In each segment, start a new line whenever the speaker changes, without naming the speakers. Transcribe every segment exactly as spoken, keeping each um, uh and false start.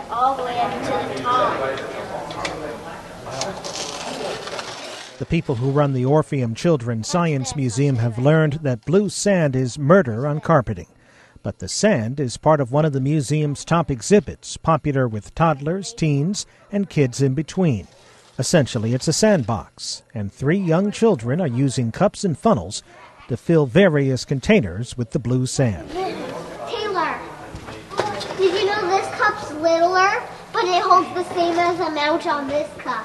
all the way up to the top.
The people who run the Orpheum Children's Science Museum have learned that blue sand is murder on carpeting. But the sand is part of one of the museum's top exhibits, popular with toddlers, teens, and kids in between. Essentially, it's a sandbox, and three young children are using cups and funnels to fill various containers with the blue sand.
Taylor, did you know this cup's littler, but it holds the same as amount on this cup?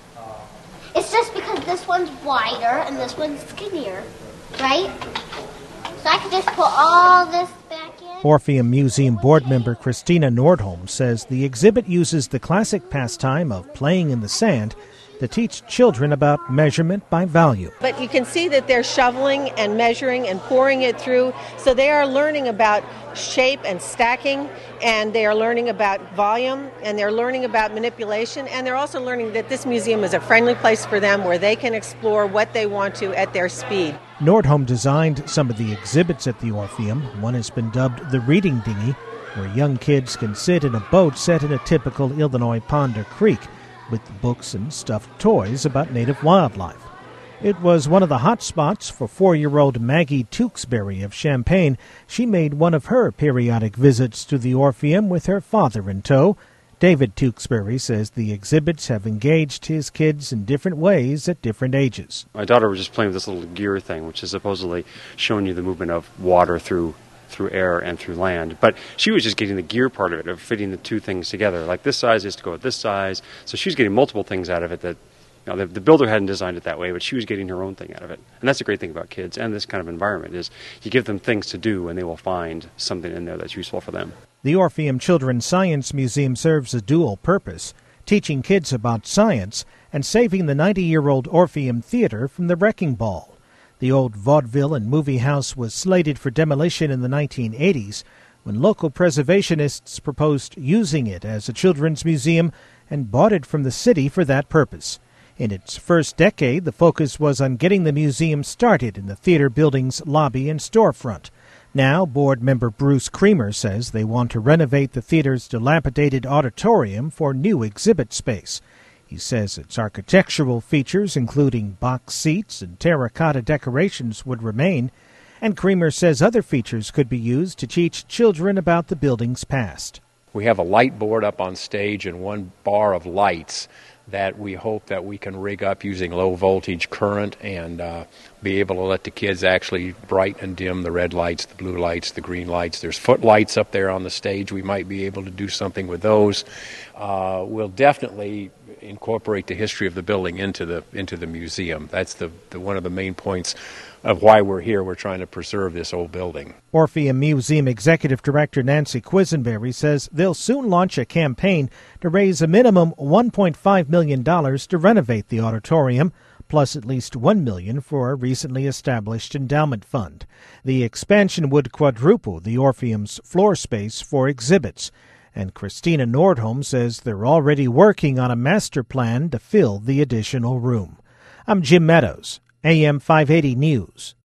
It's just because this one's wider and this one's skinnier, right? So I could just put all this back in.
Orpheum Museum board member Christina Nordholm says the exhibit uses the classic pastime of playing in the sand to teach children about measurement by volume.
But you can see that they're shoveling and measuring and pouring it through, so they are learning about shape and stacking, and they are learning about volume, and they're learning about manipulation, and they're also learning that this museum is a friendly place for them where they can explore what they want to at their speed.
Nordholm designed some of the exhibits at the Orpheum. One has been dubbed the Reading Dinghy, where young kids can sit in a boat set in a typical Illinois pond or creek, with books and stuffed toys about native wildlife. It was one of the hot spots for four-year-old Maggie Tewksbury of Champaign. She made one of her periodic visits to the Orpheum with her father in tow. David Tewksbury says the exhibits have engaged his kids in different ways at different ages.
My daughter was just playing with this little gear thing, which is supposedly showing you the movement of water through through air and through land. But she was just getting the gear part of it, of fitting the two things together. Like this size is to go with this size. So she was getting multiple things out of it that, you know, the, the builder hadn't designed it that way, but she was getting her own thing out of it. And that's the great thing about kids and this kind of environment is you give them things to do and they will find something in there that's useful for them.
The Orpheum Children's Science Museum serves a dual purpose, teaching kids about science and saving the ninety-year-old Orpheum Theater from the wrecking ball. The old vaudeville and movie house was slated for demolition in the nineteen eighties when local preservationists proposed using it as a children's museum and bought it from the city for that purpose. In its first decade, the focus was on getting the museum started in the theater building's lobby and storefront. Now, board member Bruce Creamer says they want to renovate the theater's dilapidated auditorium for new exhibit space. He says its architectural features, including box seats and terracotta decorations, would remain, and Creamer says other features could be used to teach children about the building's past.
We have a light board up on stage and one bar of lights that we hope that we can rig up using low voltage current and uh, be able to let the kids actually brighten and dim the red lights, the blue lights, the green lights. There's footlights up there on the stage. We might be able to do something with those. Uh, we'll definitely incorporate the history of the building into the into the museum. That's the, the one of the main points of why we're here. We're trying to preserve this old building.
Orpheum Museum Executive Director Nancy Quisenberry says they'll soon launch a campaign to raise a minimum one point five million dollars to renovate the auditorium, plus at least one million dollars for a recently established endowment fund. The expansion would quadruple the Orpheum's floor space for exhibits. And Christina Nordholm says they're already working on a master plan to fill the additional room. I'm Jim Meadows, A M five eighty News.